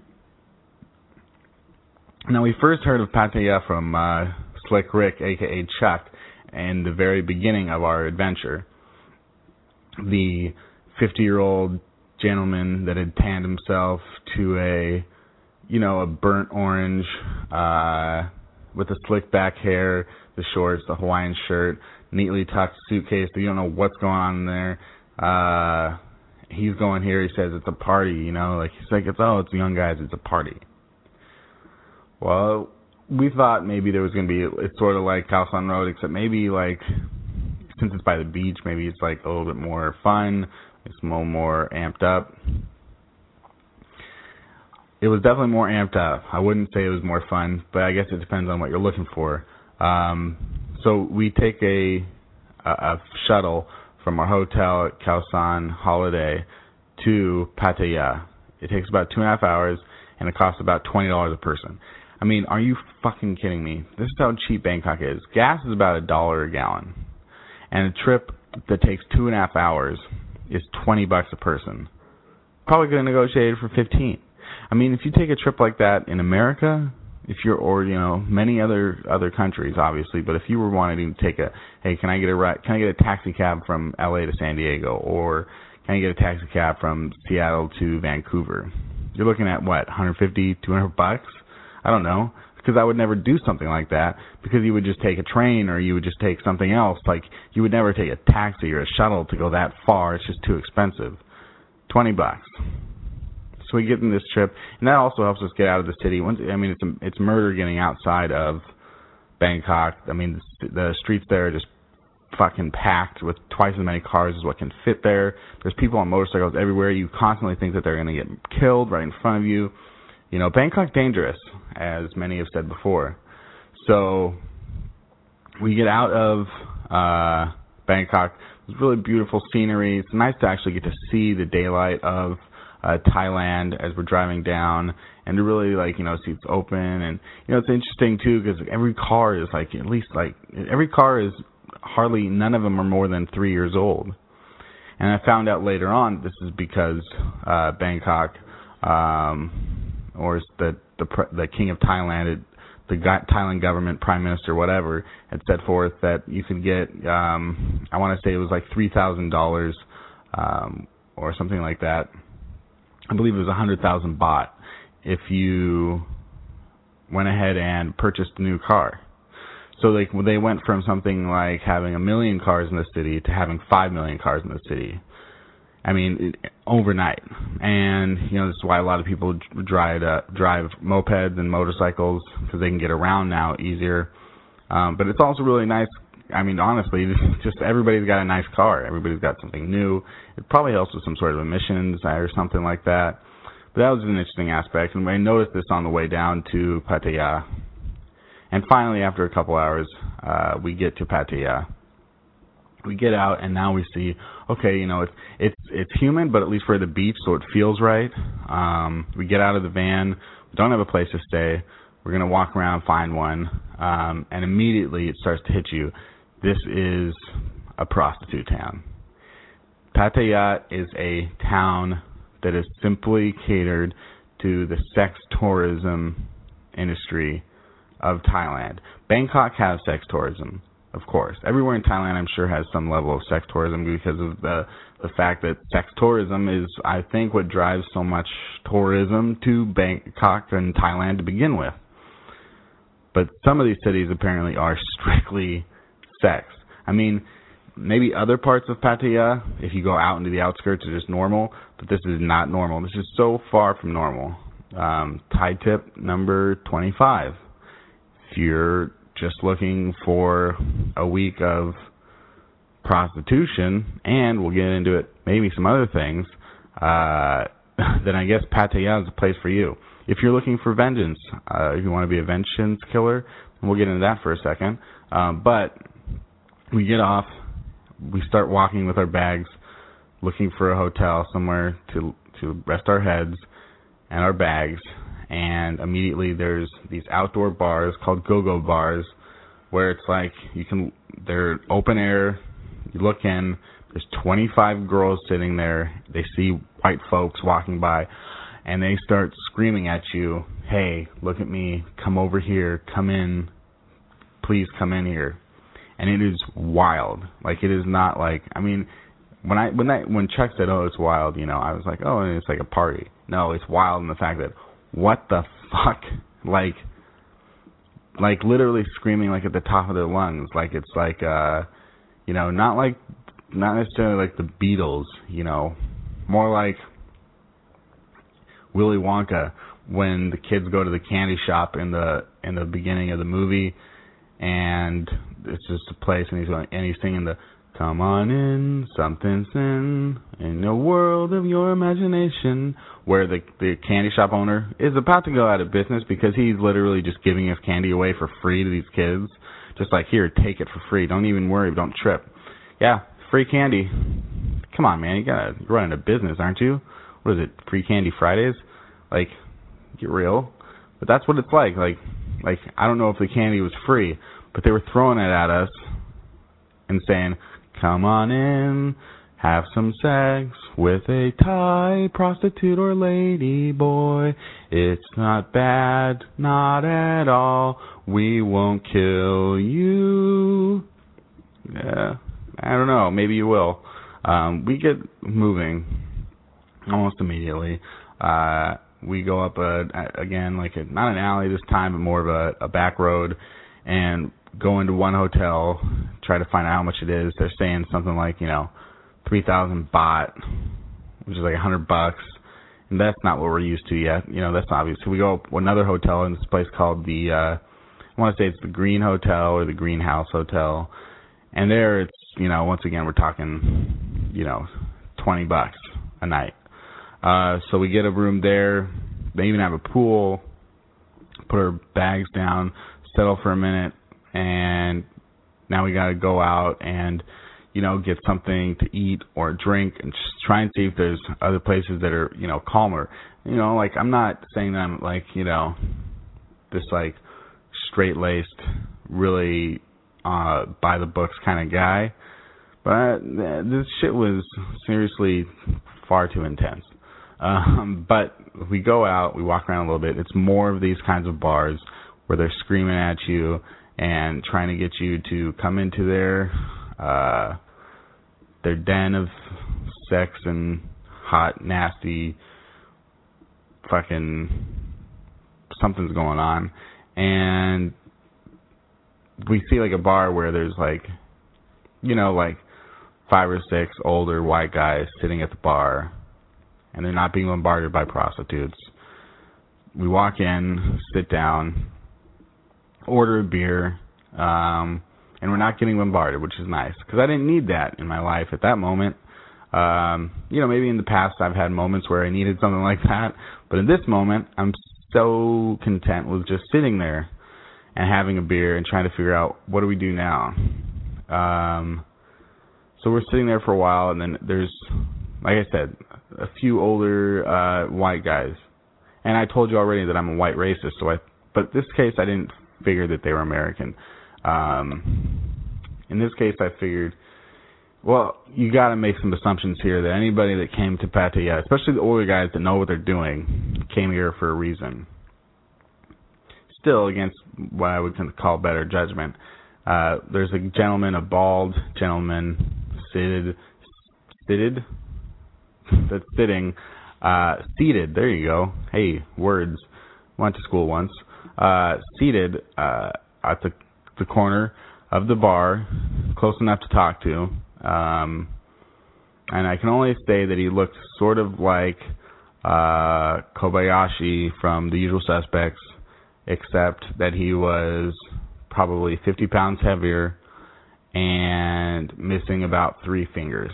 Now, we first heard of Pattaya from Slick Rick, a.k.a. Chuck, in the very beginning of our adventure. The 50-year-old gentleman that had tanned himself to a burnt orange with the slick back hair, the shorts, the Hawaiian shirt, neatly tucked suitcase that you don't know what's going on in there. He's going here. He says it's a party, you know, like he's like, it's young guys, it's a party. Well, we thought maybe there was going to be, it's sort of like Khao San Road, except maybe like, since it's by the beach, maybe it's like a little bit more fun. It's a little more amped up. It was definitely more amped up. I wouldn't say it was more fun, but I guess it depends on what you're looking for. So we take a shuttle from our hotel at Khao San Holiday to Pattaya. It takes about 2.5 hours, and it costs about $20 a person. I mean, are you fucking kidding me? This is how cheap Bangkok is. Gas is about $1 a gallon, and a trip that takes 2.5 hours is $20 a person. Probably going to negotiate it for $15. I mean, if you take a trip like that in America, many other countries, obviously, but if you were wanting to take can I get a taxi cab from LA to San Diego, or can I get a taxi cab from Seattle to Vancouver? You're looking at what, $150, $200? I don't know, because I would never do something like that, because you would just take a train or you would just take something else. Like, you would never take a taxi or a shuttle to go that far. It's just too expensive. $20. So we get in this trip, and that also helps us get out of the city. It's murder getting outside of Bangkok. I mean, the streets there are just fucking packed with twice as many cars as what can fit there. There's people on motorcycles everywhere. You constantly think that they're going to get killed right in front of you. You know, Bangkok's dangerous, as many have said before. So we get out of Bangkok. It's really beautiful scenery. It's nice to actually get to see the daylight of Thailand as we're driving down, and to really, see it's open. And, it's interesting, too, because every car is, hardly, none of them are more than 3 years old. And I found out later on this is because Bangkok, or the king of Thailand, the Thailand government, prime minister, whatever, had set forth that you could get, I want to say it was like $3,000 or something like that. I believe it was 100,000 baht if you went ahead and purchased a new car. So they went from something like having 1 million cars in the city to having 5 million cars in the city. I mean, overnight. And, this is why a lot of people drive mopeds and motorcycles, because they can get around now easier. But it's also really nice. I mean, honestly, just everybody's got a nice car. Everybody's got something new. It probably helps with some sort of emissions or something like that. But that was an interesting aspect. And I noticed this on the way down to Pattaya. And finally, after a couple hours, we get to Pattaya. We get out, and now we see, okay, it's humid, but at least we're at the beach, so it feels right. We get out of the van. We don't have a place to stay. We're going to walk around, find one, and immediately it starts to hit you. This is a prostitute town. Pattaya is a town that is simply catered to the sex tourism industry of Thailand. Bangkok has sex tourism, of course. Everywhere in Thailand, I'm sure, has some level of sex tourism because of the fact that sex tourism is, I think, what drives so much tourism to Bangkok and Thailand to begin with. But some of these cities apparently are strictly sex. I mean, maybe other parts of Pattaya, if you go out into the outskirts, are just normal, but this is not normal. This is so far from normal. Thai tip number 25. If you're just looking for a week of prostitution, and we'll get into it, maybe some other things, then I guess Pattaya is a place for you. If you're looking for vengeance, if you want to be a vengeance killer, we'll get into that for a second. But we get off, we start walking with our bags, looking for a hotel somewhere to rest our heads and our bags, and immediately there's these outdoor bars called go-go bars where it's like they're open air, you look in, there's 25 girls sitting there, they see white folks walking by, and they start screaming at you, hey, look at me, come over here, come in, please come in here. And it is wild. Like, it is not like, I mean, when Chuck said, oh, it's wild, I was like, oh, it's like a party. No, it's wild in the fact that, what the fuck? Like literally screaming like at the top of their lungs. Like, it's like, not necessarily like the Beatles, more like Willy Wonka when the kids go to the candy shop in the beginning of the movie, and it's just a place, and he's singing the "Come on in, something's in a world of your imagination," where the candy shop owner is about to go out of business because he's literally just giving his candy away for free to these kids, just like, here, take it for free, don't even worry, don't trip. Yeah, free candy. Come on, man, you're running a business, aren't you? What is it, Free Candy Fridays? Like, get real. But that's what it's like. Like I don't know if the candy was free, but they were throwing it at us and saying, come on in, have some sex with a Thai prostitute or lady boy. It's not bad, not at all. We won't kill you. Yeah, I don't know. Maybe you will. We get moving almost immediately. We go up again, not an alley this time, but more of a back road, and go into one hotel, try to find out how much it is. They're saying something like, 3,000 baht, which is like $100, and that's not what we're used to yet. That's obvious. So we go up another hotel in this place called I want to say it's the Green Hotel or the Greenhouse Hotel, and there it's, once again we're talking, $20 a night. So we get a room there. They even have a pool. Put our bags down, settle for a minute, and now we got to go out and, get something to eat or drink and just try and see if there's other places that are, calmer. I'm not saying that I'm this straight-laced, really by the books kind of guy, but this shit was seriously far too intense. But we go out, we walk around a little bit. It's more of these kinds of bars where they're screaming at you and trying to get you to come into their den of sex and hot, nasty, fucking something's going on. And we see a bar where there's 5 or 6 older white guys sitting at the bar, and they're not being bombarded by prostitutes. We walk in, sit down, order a beer, and we're not getting bombarded, which is nice, because I didn't need that in my life at that moment. Maybe in the past I've had moments where I needed something like that, but in this moment I'm so content with just sitting there. and having a beer and trying to figure out, what do we do now? So we're sitting there for a while, and then there's, like I said, a few older white guys. And I told you already that I'm a white racist, but in this case I didn't figure that they were American. In this case I figured, well, you got to make some assumptions here that anybody that came to Pattaya, especially the older guys that know what they're doing, came here for a reason. Still, against what I would call better judgment, there's a gentleman, a bald gentleman, seated, there you go. Hey, words. Went to school once. Seated at the corner of the bar, close enough to talk to. And I can only say that he looked sort of like Kobayashi from The Usual Suspects, except that he was probably 50 pounds heavier and missing about 3 fingers.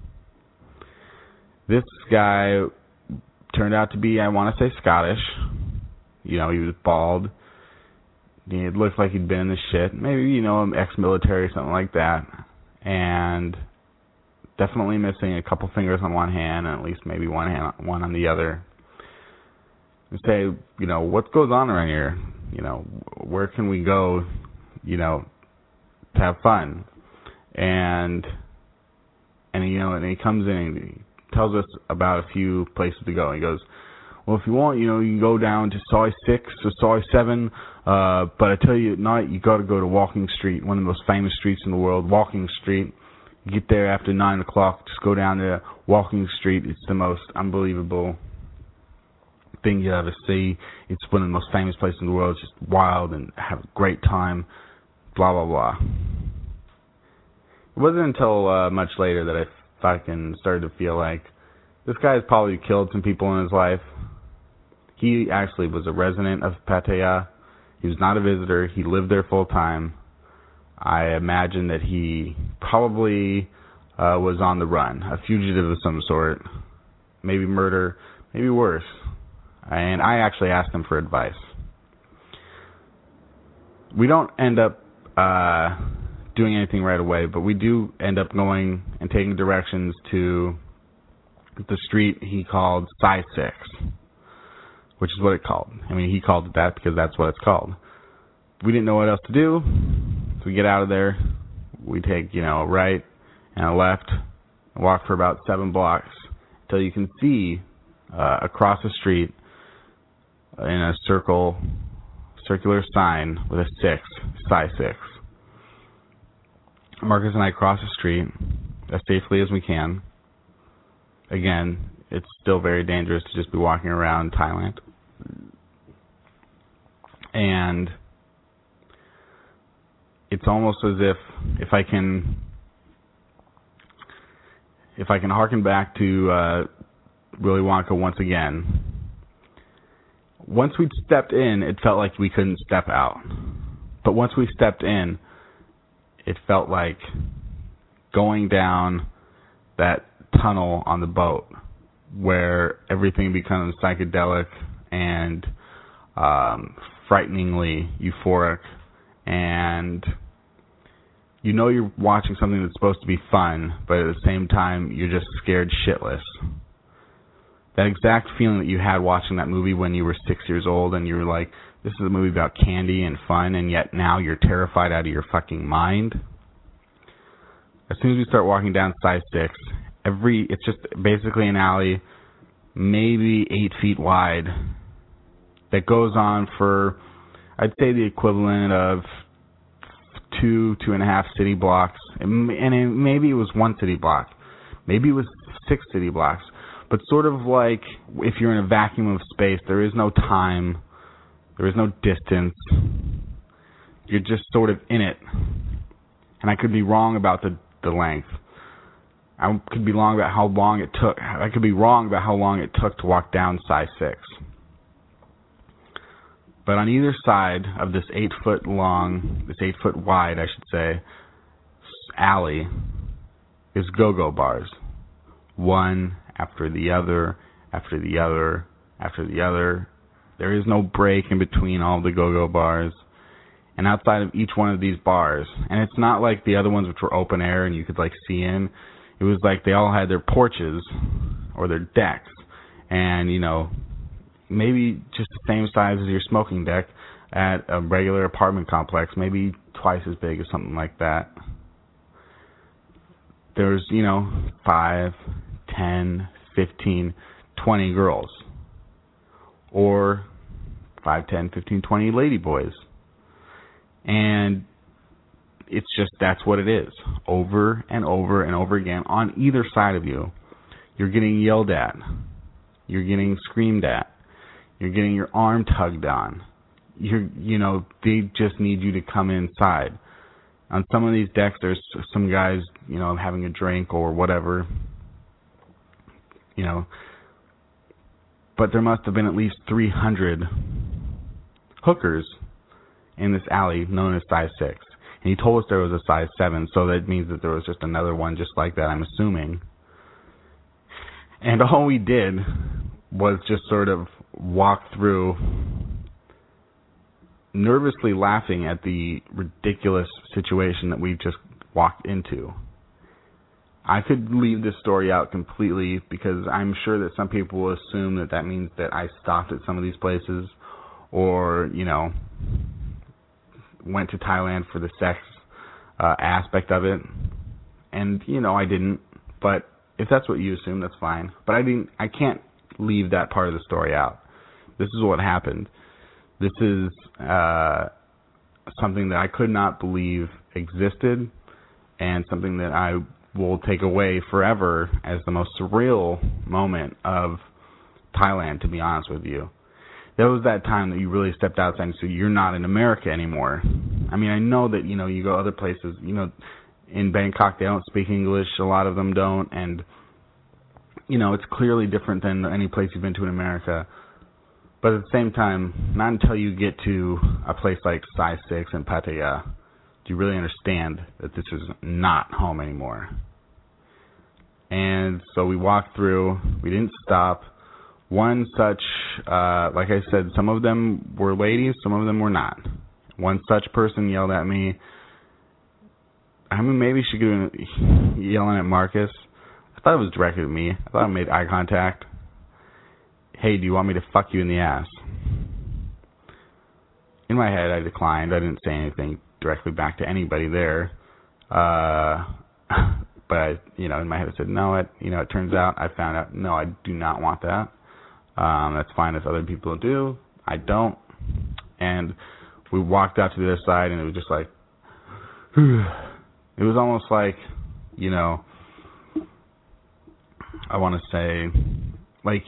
This guy turned out to be, I want to say, Scottish. He was bald. It looked like he'd been in the shit. Maybe, ex-military or something like that. And definitely missing a couple fingers on one hand and at least maybe one on the other. And say, what goes on around here? Where can we go, to have fun? And he comes in and he tells us about a few places to go. He goes, well, if you want, you can go down to Soi 6 or Soi 7, but I tell you, at night, you got to go to Walking Street, one of the most famous streets in the world, Walking Street. You get there after 9 o'clock, just go down to Walking Street. It's the most unbelievable thing you ever see. It's one of the most famous places in the world. It's just wild and have a great time, blah, blah, blah. It wasn't until much later that I fucking started to feel like this guy has probably killed some people in his life. He actually was a resident of Pattaya. He was not a visitor. He lived there full time. I imagine that he probably was on the run, a fugitive of some sort, maybe murder, maybe worse. And I actually asked him for advice. We don't end up doing anything right away, but we do end up going and taking directions to the street he called Soi 6, which is what it called. I mean, he called it that because that's what it's called. We didn't know what else to do, so we get out of there. We take, a right and a left and walk for about 7 blocks until you can see across the street in a circular sign with a 6, Soi 6. Marcus and I cross the street as safely as we can. Again, it's still very dangerous to just be walking around Thailand. And it's almost as if I can harken back to Willy Wonka once again. Once we'd stepped in, it felt like we couldn't step out. But once we stepped in, it felt like going down that tunnel on the boat where everything becomes psychedelic and frighteningly euphoric, and you're watching something that's supposed to be fun, but at the same time you're just scared shitless. That exact feeling that you had watching that movie when you were 6 years old and you were like, this is a movie about candy and fun, and yet now you're terrified out of your fucking mind. As soon as we start walking down Soi 6, it's just basically an alley, maybe 8 feet wide, that goes on for, I'd say, the equivalent of 2.5 city blocks. And maybe it was 1 city block. Maybe it was 6 city blocks. But sort of like if you're in a vacuum of space, there is no time, there is no distance. You're just sort of in it. And I could be wrong about the length. I could be wrong about how long it took. I could be wrong about how long it took to walk down Soi 6. But on either side of this 8 foot long, this 8 foot wide, I should say, alley is go-go bars. One after the other, after the other, after the other. There is no break in between all the go-go bars. And outside of each one of these bars, and it's not like the other ones which were open air and you could like see in. It was like they all had their porches or their decks, and you know, maybe just the same size as your smoking deck at a regular apartment complex, maybe twice as big or something like that. There's, you know, 5, 10, 15, 20 girls, or 5, 10, 15, 20 lady boys. And it's just, that's what it is. Over and over and over again. On either side of you, you're getting yelled at. You're getting screamed at. You're getting your arm tugged on. You know, they just need you to come inside. On some of these decks, there's some guys, you know, having a drink or whatever, you know. But there must have been at least 300 hookers in this alley known as size 6. And he told us there was a size 7, so that means that there was just another one just like that, I'm assuming. And all we did was just sort of walk through, nervously laughing at the ridiculous situation that we just walked into. I could leave this story out completely because I'm sure that some people will assume that that means that I stopped at some of these places or, you know, went to Thailand for the sex aspect of it. And, you know, I didn't. But if that's what you assume, that's fine. But I can't leave that part of the story out. This is what happened. This is something that I could not believe existed, and something that I will take away forever as the most surreal moment of Thailand, to be honest with you. That was that time that you really stepped outside and said, you're not in America anymore. I mean, I know that, you know, you go other places, you know, in Bangkok they don't speak English, a lot of them don't, and, you know, it's clearly different than any place you've been to in America. But at the same time, not until you get to a place like size 6 in Pattaya do you really understand that this is not home anymore. And so we walked through, we didn't stop. One such, like I said, some of them were ladies, some of them were not. One such person yelled at me. I mean, maybe she could be yelling at Marcus. I thought it was directed at me. I thought I made eye contact. Hey, do you want me to fuck you in the ass? In my head, I declined. I didn't say anything directly back to anybody there. But I, you know, in my head I said, no, it turns out I found out, no, I do not want that. That's fine if other people do. I don't. And we walked out to the other side, and it was just like, it was almost like, you know, I want to say, like,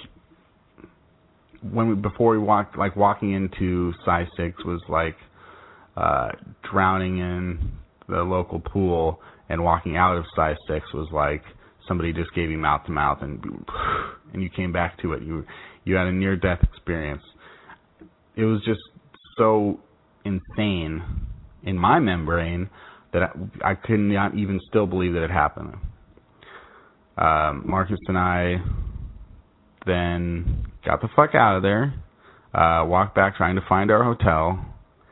before we walked, like walking into size 6 was like drowning in the local pool, and walking out of size 6 was like somebody just gave you mouth to mouth, and you came back to it. You had a near death experience. It was just so insane in my membrane that I could not even still believe that it happened. Marcus and I then got the fuck out of there, walked back trying to find our hotel.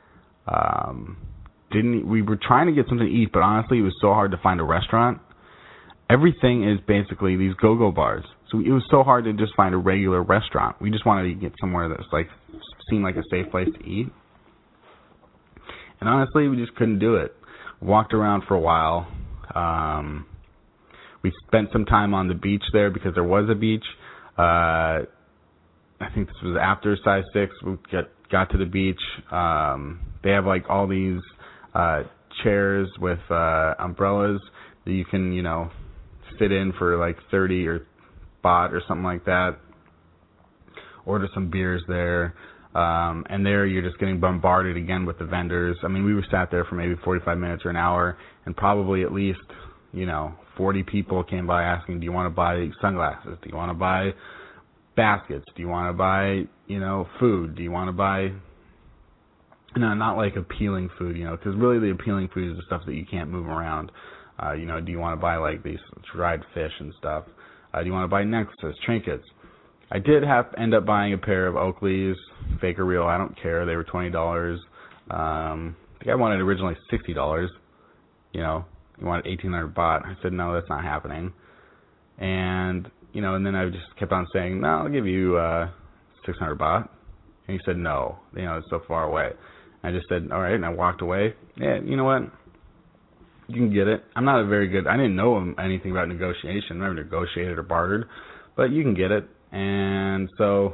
We were trying to get something to eat, but honestly it was so hard to find a restaurant. Everything is basically these go-go bars. So it was so hard to just find a regular restaurant. We just wanted to get somewhere that's like seemed like a safe place to eat. And honestly, we just couldn't do it. Walked around for a while. We spent some time on the beach there because there was a beach. I think this was after size 6. We got to the beach. They have like all these chairs with umbrellas that you can, you know, fit in for like 30 or baht or something like that. Order some beers there. And there you're just getting bombarded again with the vendors. I mean, we were sat there for maybe 45 minutes or an hour, and probably at least, you know, 40 people came by asking, do you want to buy sunglasses? Do you want to buy baskets? Do you want to buy, you know, food? Do you want to buy, no, not like appealing food, you know, because really the appealing food is the stuff that you can't move around. You know, do you want to buy like these dried fish and stuff? Do you want to buy necklaces, trinkets? I did end up buying a pair of Oakleys, fake or real, I don't care. They were $20. The guy wanted originally $60. He wanted 1,800 baht. I said, no, that's not happening. And, and then I just kept on saying, no, I'll give you 600 baht. And he said, no, it's so far away. I just said, all right, and I walked away. Yeah, you know what? You can get it. I'm not I didn't know anything about negotiation. I never negotiated or bartered, but you can get it. And so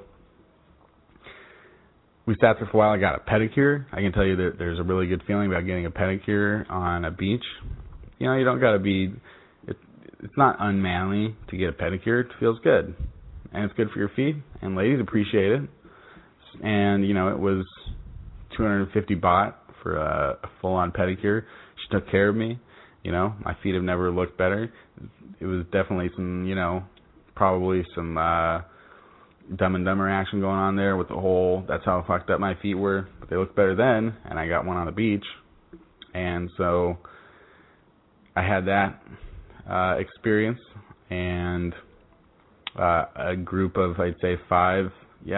we sat there for a while. I got a pedicure. I can tell you that there's a really good feeling about getting a pedicure on a beach. You don't got to be, it's not unmanly to get a pedicure. It feels good. And it's good for your feet. And ladies appreciate it. And, it was 250 baht for a full-on pedicure. She took care of me. My feet have never looked better. It was definitely some, probably some Dumb and Dumber action going on there with the whole, that's how fucked up my feet were. But they looked better then, and I got one on the beach. And so I had that experience, and a group of, I'd say 5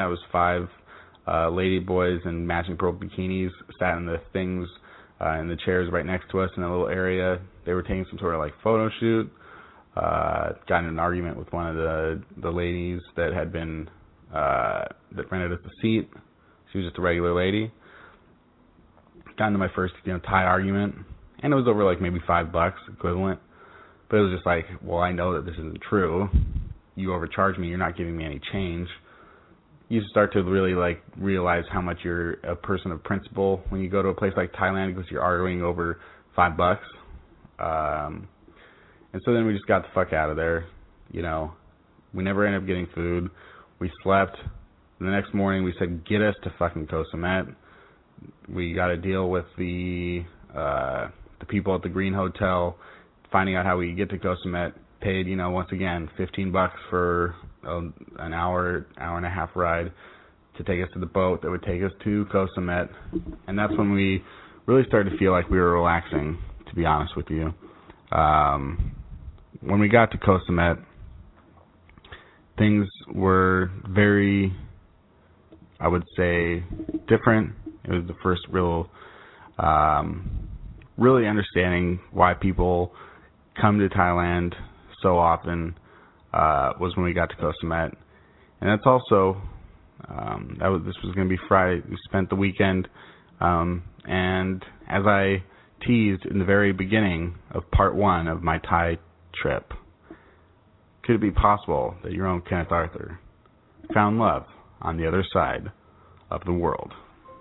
lady boys in matching purple bikinis sat in the things, in the chairs right next to us in a little area. They were taking some sort of photo shoot. Got in an argument with one of the ladies that had been that rented us a seat. She was just a regular lady. Got into my first Thai argument, and it was over maybe $5 equivalent. But it was just well, I know that this isn't true. You overcharged me. You're not giving me any change. You start to really realize how much you're a person of principle when you go to a place like Thailand because you're arguing over $5. And so then we just got the fuck out of there. We never ended up getting food. We slept. The next morning we said, get us to fucking Koh Samet. We got to deal with the people at the Green Hotel, finding out how we get to Koh Samet. Paid, once again, $15 for an hour and a half ride to take us to the boat that would take us to Koh Samet. And that's when we really started to feel like we were relaxing, to be honest with you. When we got to Koh Samet, things were very, I would say, different. It was the first really understanding why people come to Thailand so often was when we got to Koh Samet. And that's also, this was going to be Friday. We spent the weekend, and as I teased in the very beginning of part 1 of my Thai trip, could it be possible that your own Kenneth Arthur found love on the other side of the world?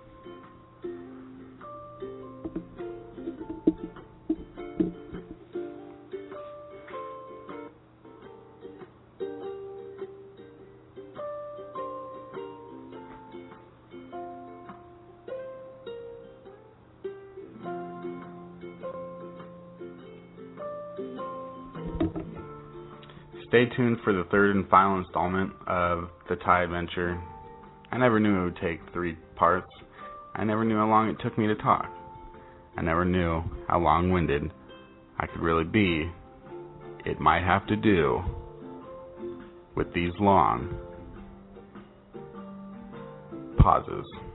Stay tuned for the 3rd and final installment of the Thai adventure. I never knew it would take 3 parts. I never knew how long it took me to talk. I never knew how long-winded I could really be. It might have to do with these long pauses.